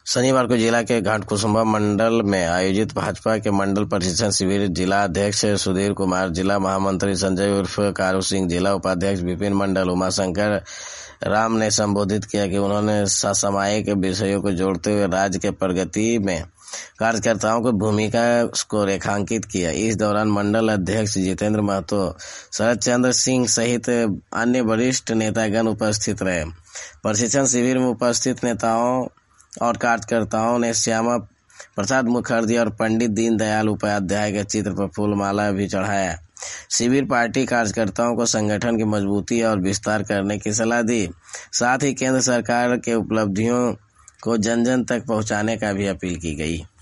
शनिवार को जिला के घाटकुसुम्भा मंडल में आयोजित भाजपा के मंडल प्रशिक्षण शिविर जिला अध्यक्ष सुधीर कुमार, जिला महामंत्री संजय उर्फ कारू सिंह, जिला उपाध्यक्ष विपिन मंडल, उमाशंकर राम ने संबोधित किया कि उन्होंने समसामयिक विषयों को जोड़ते हुए राज्य के प्रगति में कार्यकर्ताओं की भूमिका को रेखांकित किया। इस दौरान मंडल अध्यक्ष जितेंद्र महतो, शरद चंद्र सिंह सहित अन्य वरिष्ठ नेतागण उपस्थित रहे। प्रशिक्षण शिविर में उपस्थित नेताओं और कार्यकर्ताओं ने श्यामा प्रसाद मुखर्जी और पंडित दीनदयाल उपाध्याय के चित्र पर फूलमाला भी चढ़ाया। शिविर पार्टी कार्यकर्ताओं को संगठन की मजबूती और विस्तार करने की सलाह दी, साथ ही केंद्र सरकार के उपलब्धियों को जन जन तक पहुंचाने का भी अपील की गई।